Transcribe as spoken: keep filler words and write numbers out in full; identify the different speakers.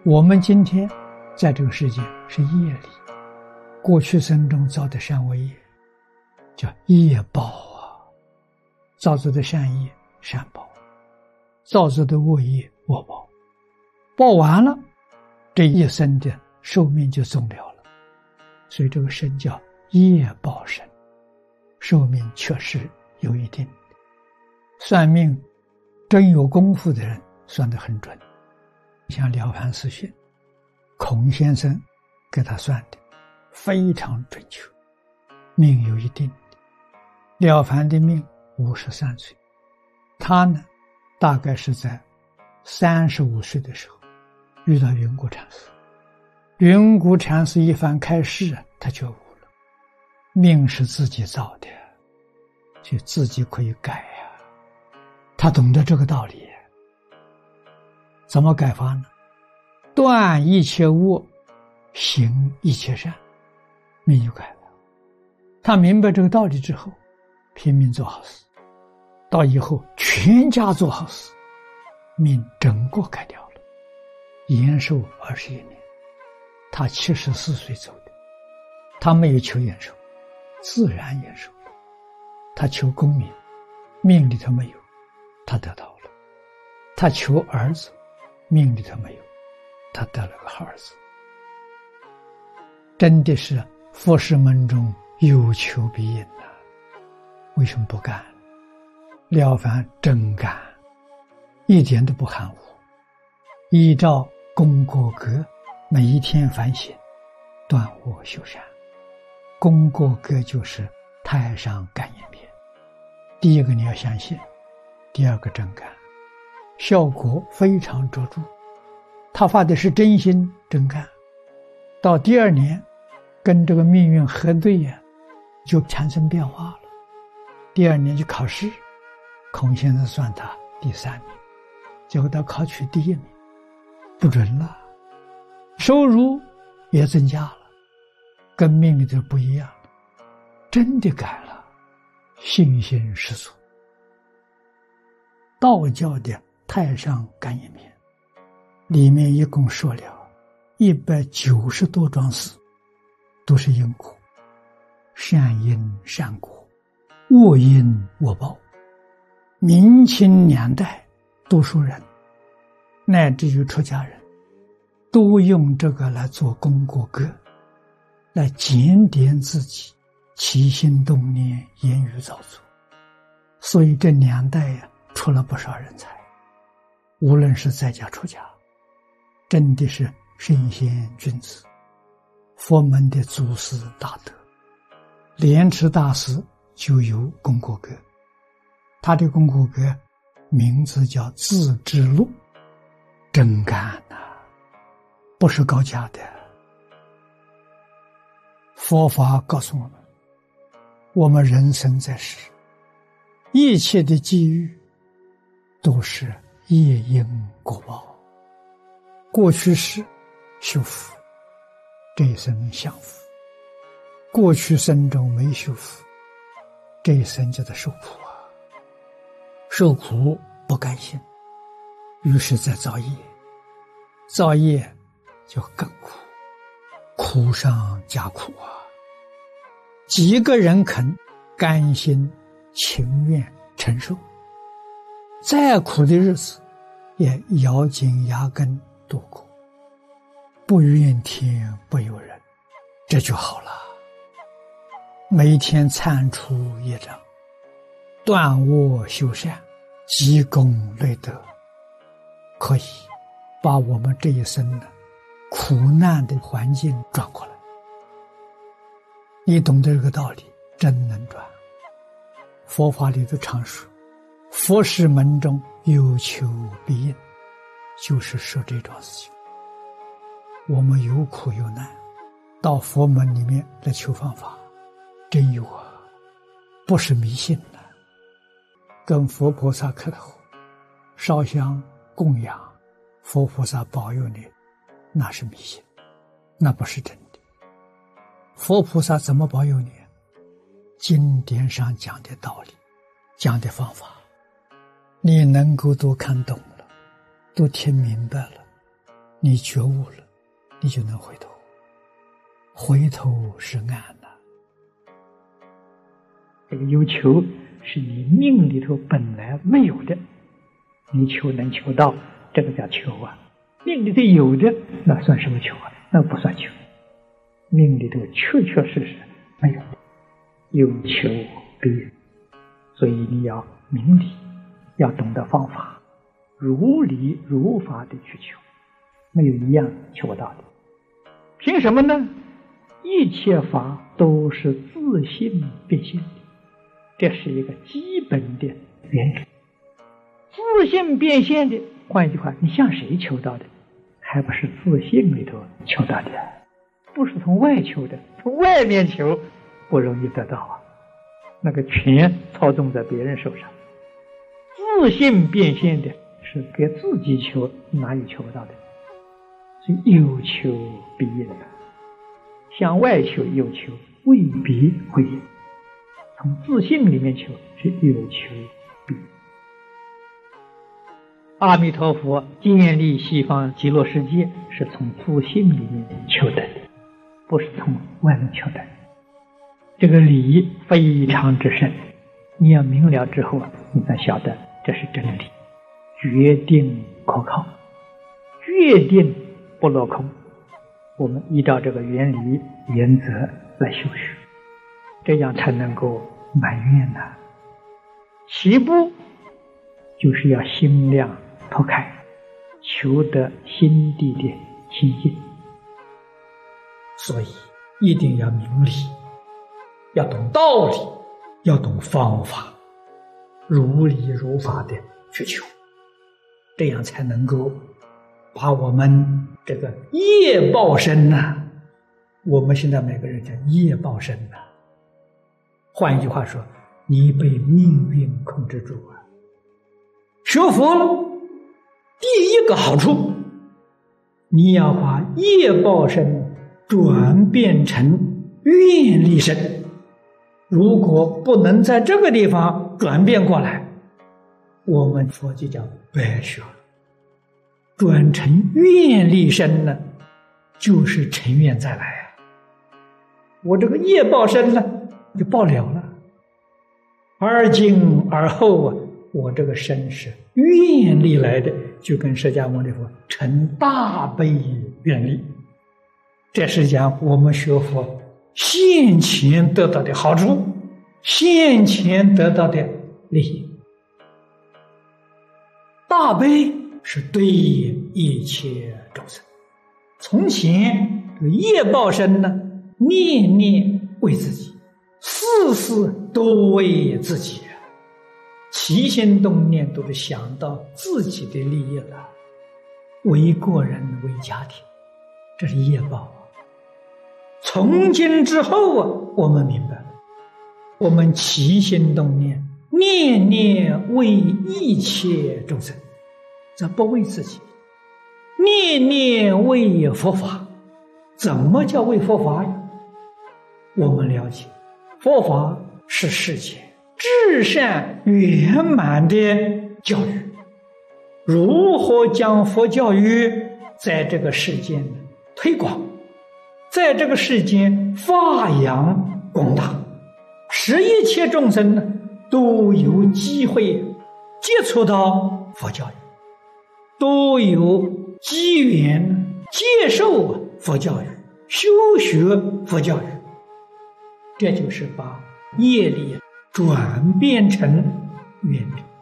Speaker 1: 我们今天在这个世界是业力，过去生中造的善恶业叫业报啊，造作的善业善报，造作的恶业恶报，报完了这一生的寿命就终了了，所以这个生叫业报生，寿命确实有一定。算命真有功夫的人算得很准，像了凡四训，孔先生给他算的非常准确，命有一定。了凡的命五十三岁，他呢大概是在三十五岁的时候遇到云谷禅师，云谷禅师一番开示，他觉悟了，命是自己造的，就自己可以改呀、啊。他懂得这个道理，怎么改法呢？断一切恶，行一切善，命就改了。他明白这个道理之后，拼命做好事，到以后全家做好事，命整个改掉了，延寿二十一年。他七十四岁走的，他没有求延寿，自然延寿。他求功名，命里头没有，他得到了。他求儿子，命里头没有，他得了个好儿子。真的是佛事门中有求必应啊！为什么不干？了凡真干，一点都不含糊，依照功过格，每一天反省，断恶修善。功过格就是太上感应篇。第一个你要相信，第二个真干，效果非常卓著。他发的是真心真干，到第二年跟这个命运核对呀、啊，就产生变化了。第二年去考试，孔先生算他第三名，结果他考取第一名，不准了，收入也增加了，跟命里头不一样，真的改了，信心十足。道教的太上感应篇里面一共说了一百九十多桩事，都是因果，善因善果，恶因恶报。明清两代多数人乃至于出家人都用这个来做功过格，来检点自己起心动念言语造作。所以这两代呀、啊、出了不少人才，无论是在家出家，真的是圣贤君子，佛门的祖师大德。莲池大师就有功过格，他的功过格名字叫自知录，真干啊，不是高价的。佛法告诉我们，我们人生在世，一切的机遇都是业因果报。过去世修福，这一生享福；过去生中没修福，这一生就得受苦啊！受苦不甘心，于是再造业，造业就更苦，苦上加苦啊！几个人肯甘心情愿承受，再苦的日子也咬紧牙根度过，不怨天不尤人，这就好了。每天铲除业障，断恶修善，积功累德，可以把我们这一生的苦难的环境转过来。你懂得这个道理，真能转。佛法里头常说，佛事门中有求必应，就是说这桩事情。我们有苦有难，到佛门里面来求方法，真有啊，不是迷信的。跟佛菩萨磕头，烧香供养，佛菩萨保佑你，那是迷信，那不是真的。佛菩萨怎么保佑你？经典上讲的道理，讲的方法，你能够都看懂了，都听明白了， 你觉悟了，你就能回头。回头是岸呐。这个有求是你命里头本来没有的，你求能求到，这个叫求啊。命里头有的，那算什么求啊？那不算求。命里头确确实实没有的，有求必应。所以你要明理，要懂得方法，如理如法的去求，没有一样求不到的。凭什么呢？一切法都是自性变现的，这是一个基本的原理。自性变现的，换一句话，你向谁求到的？还不是自性里头求到的，不是从外求的。从外面求不容易得到啊，那个权操纵在别人手上。自性变现的是给自己求，哪有求不到的？所以有求必应的。向外求有求，未必会应。从自性里面求是有求必应。阿弥陀佛建立西方极乐世界是从自性里面求得的，不是从外面求得。这个理非常之深，你要明了之后啊，你才晓得这是真理，决定可靠，决定不落空。我们依照这个原理原则来修学，这样才能够满愿呐、啊。起步就是要心量拓开，求得心地的清净。所以一定要明理，要懂道理，要懂方法，如理如法的去求，这样才能够把我们这个业报身呐、啊，我们现在每个人叫业报身呐、啊。换一句话说，你被命运控制住啊。学佛了，第一个好处，你要把业报身转变成愿力身。如果不能在这个地方转变过来，我们佛就叫白学了。转成愿力身呢，就是成愿再来啊。我这个业报身呢，就报了了。而今而后啊，我这个身是愿力来的，就跟释迦牟尼佛成大悲愿力。这是讲我们学佛现前得到的好处，现前得到的利益。大悲是对应一切众生。从前这个业报身呢，念念为自己，事事都为自己，起心动念都是想到自己的利益了，为个人为家庭，这是业报啊。从今之后啊，我们明白了，我们起心动念，念念为一切众生，这不为自己。念念为佛法，怎么叫为佛法呀？我们了解，佛法是世间至善圆满的教育。如何将佛教育在这个世间推广，在这个世间发扬光大，使一切众生呢都有机会接触到佛教育，都有机缘接受佛教育，修学佛教育。这就是把业力转变成愿力。